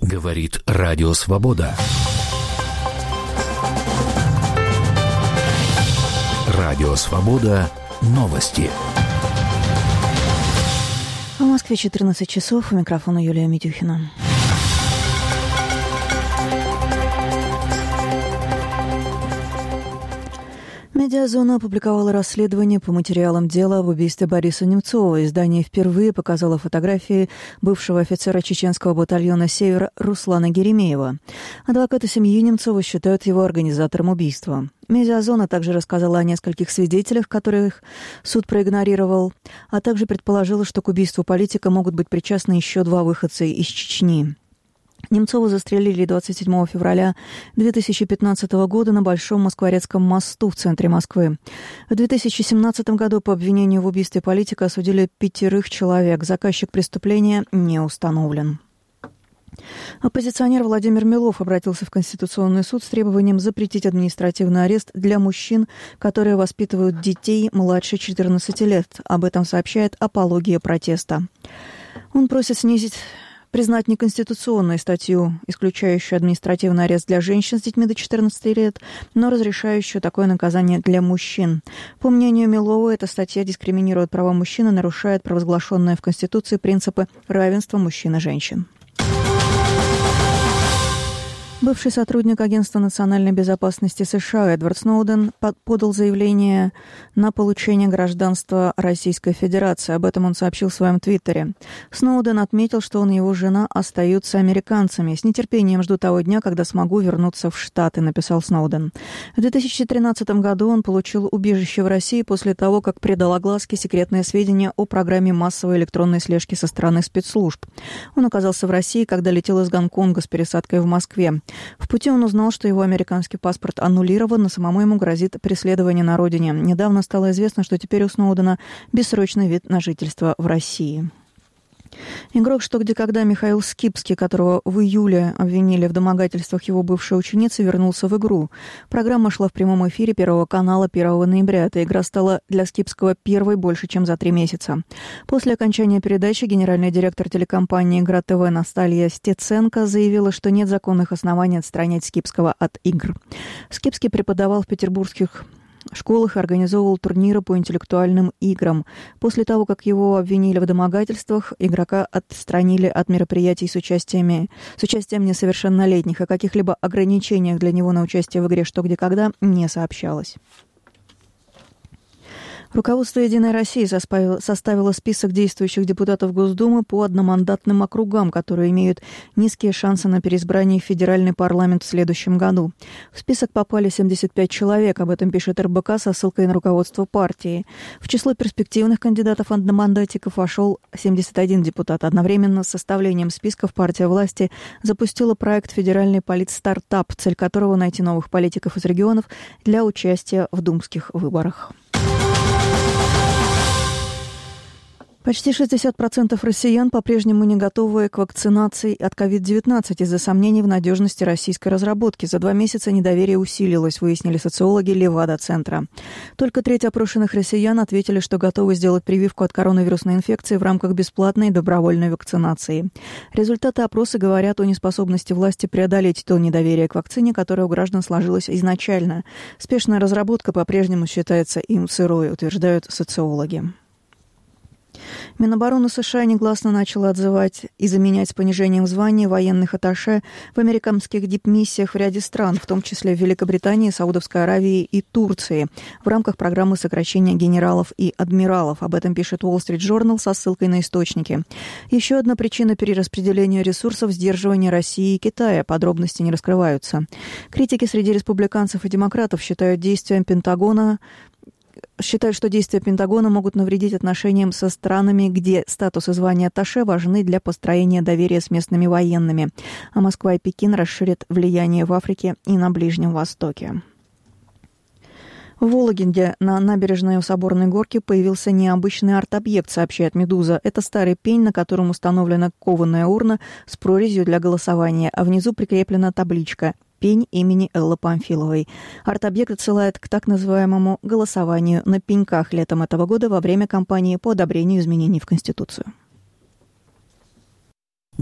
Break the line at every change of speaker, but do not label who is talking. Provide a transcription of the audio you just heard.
Говорит Радио Свобода. Радио Свобода. Новости.
В Москве 14 часов. У микрофона Юлия Митюхина. Медиазона опубликовала расследование по материалам дела об убийстве Бориса Немцова. Издание впервые показало фотографии бывшего офицера чеченского батальона «Север» Руслана Геремеева. Адвокаты семьи Немцова считают его организатором убийства. Медиазона также рассказала о нескольких свидетелях, которых суд проигнорировал, а также предположила, что к убийству политика могут быть причастны еще два выходца из Чечни. Немцова застрелили 27 февраля 2015 года на Большом Москворецком мосту в центре Москвы. В 2017 году по обвинению в убийстве политика осудили 5 человек. Заказчик преступления не установлен. Оппозиционер Владимир Милов обратился в Конституционный суд с требованием запретить административный арест для мужчин, которые воспитывают детей младше 14 лет. Об этом сообщает «Апология протеста». Он просит признать неконституционной статью, исключающую административный арест для женщин с детьми до 14 лет, но разрешающую такое наказание для мужчин. По мнению Милова, эта статья дискриминирует права мужчин и нарушает провозглашенные в Конституции принципы равенства мужчин и женщин. Бывший сотрудник Агентства национальной безопасности США Эдвард Сноуден подал заявление на получение гражданства Российской Федерации. Об этом он сообщил в своем твиттере. Сноуден отметил, что он и его жена остаются американцами. «С нетерпением жду того дня, когда смогу вернуться в Штаты», — написал Сноуден. В 2013 году он получил убежище в России после того, как придал огласке секретные сведения о программе массовой электронной слежки со стороны спецслужб. Он оказался в России, когда летел из Гонконга с пересадкой в Москве. В пути он узнал, что его американский паспорт аннулирован, а самому ему грозит преследование на родине. Недавно стало известно, что теперь у Сноудена бессрочный вид на жительство в России. Игрок «Что, где, когда» Михаил Скипский, которого в июле обвинили в домогательствах его бывшей ученицы, вернулся в игру. Программа шла в прямом эфире Первого канала 1 ноября. Эта игра стала для Скипского первой больше, чем за 3 месяца. После окончания передачи генеральный директор телекомпании «Игра ТВ» Насталья Стеценко заявила, что нет законных оснований отстранять Скипского от игр. Скипский преподавал в петербургских школах и организовывал турниры по интеллектуальным играм. После того, как его обвинили в домогательствах, игрока отстранили от мероприятий с участием несовершеннолетних. О каких-либо ограничениях для него на участие в игре «Что, где, когда» не сообщалось. Руководство «Единой России» составило список действующих депутатов Госдумы по одномандатным округам, которые имеют низкие шансы на переизбрание в федеральный парламент в следующем году. В список попали 75 человек, об этом пишет РБК со ссылкой на руководство партии. В число перспективных кандидатов-одномандатиков вошел 71 депутат. Одновременно с составлением списков партия власти запустила проект «Федеральный политстартап», цель которого найти новых политиков из регионов для участия в думских выборах. Почти 60% россиян по-прежнему не готовы к вакцинации от COVID-19 из-за сомнений в надежности российской разработки. За 2 месяца недоверие усилилось, выяснили социологи Левада-центра. Только треть опрошенных россиян ответили, что готовы сделать прививку от коронавирусной инфекции в рамках бесплатной добровольной вакцинации. Результаты опроса говорят о неспособности власти преодолеть то недоверие к вакцине, которое у граждан сложилось изначально. Спешная разработка по-прежнему считается им сырой, утверждают социологи. Минобороны США негласно начало отзывать и заменять с понижением звания военных атташе в американских дипмиссиях в ряде стран, в том числе в Великобритании, Саудовской Аравии и Турции, в рамках программы сокращения генералов и адмиралов. Об этом пишет Wall Street Journal со ссылкой на источники. Еще одна причина перераспределения ресурсов – сдерживание России и Китая. Подробности не раскрываются. Критики среди республиканцев и демократов считают, что действия Пентагона могут навредить отношениям со странами, где статус и звание атташе важны для построения доверия с местными военными. А Москва и Пекин расширят влияние в Африке и на Ближнем Востоке. В Вологде на набережной у Соборной горки появился необычный арт-объект, сообщает «Медуза». Это старый пень, на котором установлена кованая урна с прорезью для голосования, а внизу прикреплена табличка «Пень имени Эллы Памфиловой». Арт-объект отсылает к так называемому голосованию на пеньках летом этого года во время кампании по одобрению изменений в Конституцию.